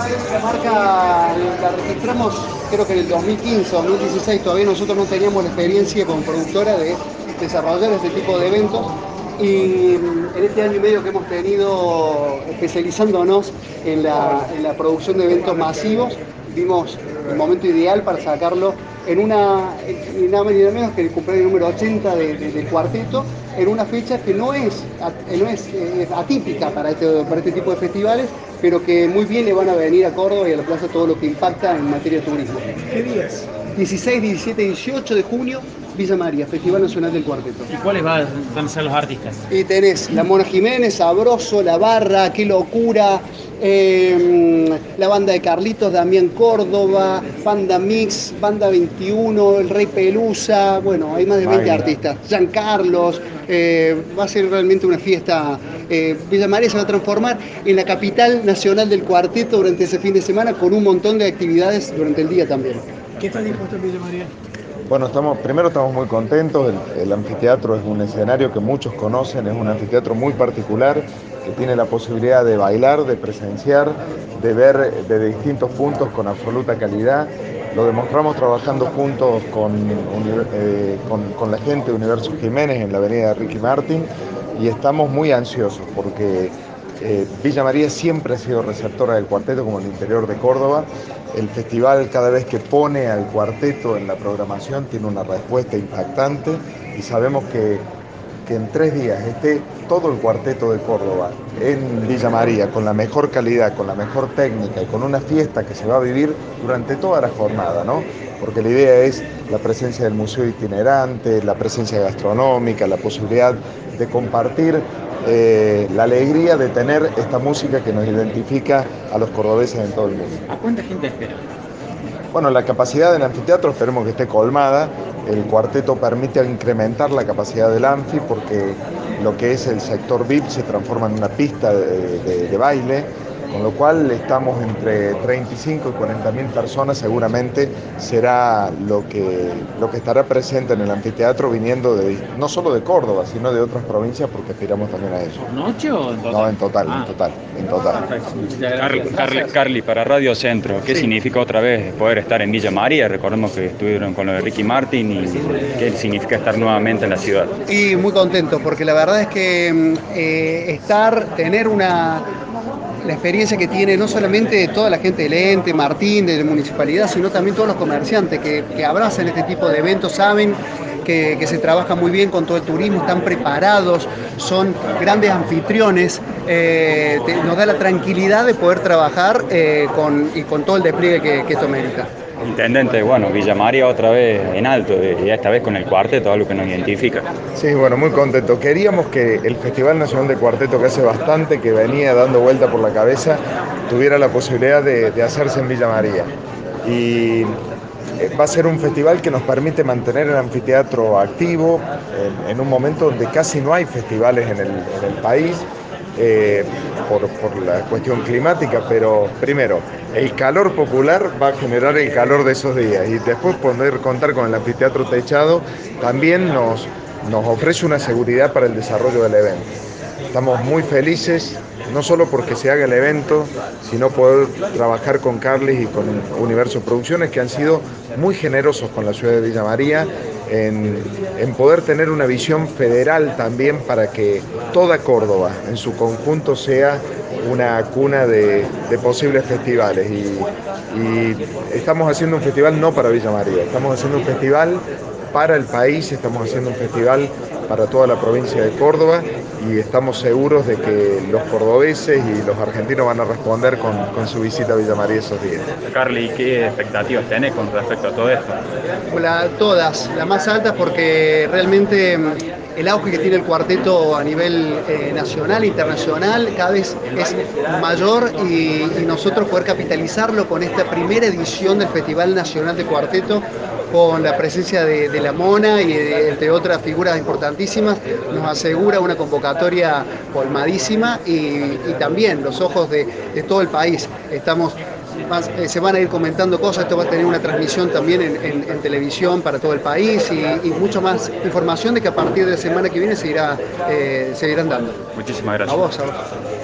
La marca la registramos creo que en el 2015, 2016, todavía nosotros no teníamos la experiencia como productora de desarrollar este tipo de eventos y en este año y medio que hemos tenido especializándonos en la producción de eventos masivos, vimos el momento ideal para sacarlo en en nada más ni nada menos que el cumpleaños número 80 del cuarteto, en una fecha que no es atípica para este tipo de festivales, pero que muy bien le van a venir a Córdoba y a la plaza todo lo que impacta en materia de turismo. ¿Qué días? 16, 17, 18 de junio, Villa María, Festival Nacional del Cuarteto. ¿Y cuáles van a ser los artistas? Y tenés La Mona Jiménez, Sabroso, La Barra, Qué Locura, la banda de Carlitos, Damián Córdoba, Banda Mix, Banda 21, El Rey Pelusa, bueno, hay más de 20 artistas. Jean Carlos, va a ser realmente una fiesta. Villa María se va a transformar en la capital nacional del cuarteto durante ese fin de semana con un montón de actividades durante el día también. ¿Qué está dispuesto en Villa María? Bueno, primero estamos muy contentos. El anfiteatro es un escenario que muchos conocen, es un anfiteatro muy particular que tiene la posibilidad de bailar, de presenciar, de ver de distintos puntos con absoluta calidad. Lo demostramos trabajando juntos con la gente de Universo Jiménez en la avenida Ricky Martin y estamos muy ansiosos porque Villa María siempre ha sido receptora del cuarteto como el interior de Córdoba. El festival cada vez que pone al cuarteto en la programación tiene una respuesta impactante y sabemos que en 3 días esté todo el cuarteto de Córdoba en Villa María con la mejor calidad, con la mejor técnica y con una fiesta que se va a vivir durante toda la jornada, ¿no? Porque la idea es la presencia del museo itinerante, la presencia gastronómica, la posibilidad de compartir la alegría de tener esta música que nos identifica a los cordobeses en todo el mundo. ¿A cuánta gente espera? Bueno, la capacidad del anfiteatro esperemos que esté colmada. El cuarteto permite incrementar la capacidad del anfi porque lo que es el sector VIP se transforma en una pista de baile, con lo cual estamos entre 35 y 40.000 personas, seguramente será lo que estará presente en el anfiteatro viniendo no solo de Córdoba, sino de otras provincias porque aspiramos también a eso. ¿Por noche o en total? No, en total, en total. Perfecto. Muchas gracias. Carly, para Radio Centro, ¿qué significa otra vez poder estar en Villa María? Recordemos que estuvieron con lo de Ricky Martin y qué significa estar nuevamente en la ciudad. Y muy contento, porque la verdad es que tener la experiencia que tiene no solamente toda la gente del ente, Martín, de la municipalidad, sino también todos los comerciantes que abrazan este tipo de eventos, saben que se trabaja muy bien con todo el turismo, están preparados, son grandes anfitriones, nos da la tranquilidad de poder trabajar con todo el despliegue que esto merita. Intendente, bueno, Villa María otra vez en alto, y esta vez con el cuarteto, algo que nos identifica. Sí, bueno, muy contento. Queríamos que el Festival Nacional de Cuarteto, que hace bastante que venía dando vuelta por la cabeza, tuviera la posibilidad de hacerse en Villa María. Y va a ser un festival que nos permite mantener el anfiteatro activo en un momento donde casi no hay festivales en el país. Por la cuestión climática, pero primero, el calor popular va a generar el calor de esos días y después poder contar con el anfiteatro techado también nos ofrece una seguridad para el desarrollo del evento. Estamos muy felices, no solo porque se haga el evento, sino poder trabajar con Carly y con Universo Producciones, que han sido muy generosos con la ciudad de Villa María, en poder tener una visión federal también para que toda Córdoba en su conjunto sea una cuna de posibles festivales. Y estamos haciendo un festival no para Villa María, estamos haciendo un festival para el país, estamos haciendo un festival para toda la provincia de Córdoba y estamos seguros de que los cordobeses y los argentinos van a responder con su visita a Villa María esos días. Carly, ¿qué expectativas tenés con respecto a todo esto? Todas, las más altas, porque realmente el auge que tiene el cuarteto a nivel nacional e internacional cada vez es mayor y nosotros poder capitalizarlo con esta primera edición del Festival Nacional de Cuarteto, con la presencia de La Mona y entre otras figuras importantísimas, nos asegura una convocatoria colmadísima y también los ojos de todo el país. Se van a ir comentando cosas, esto va a tener una transmisión también en televisión para todo el país y mucho más información de que a partir de la semana que viene se irán dando. Muchísimas gracias. A vos.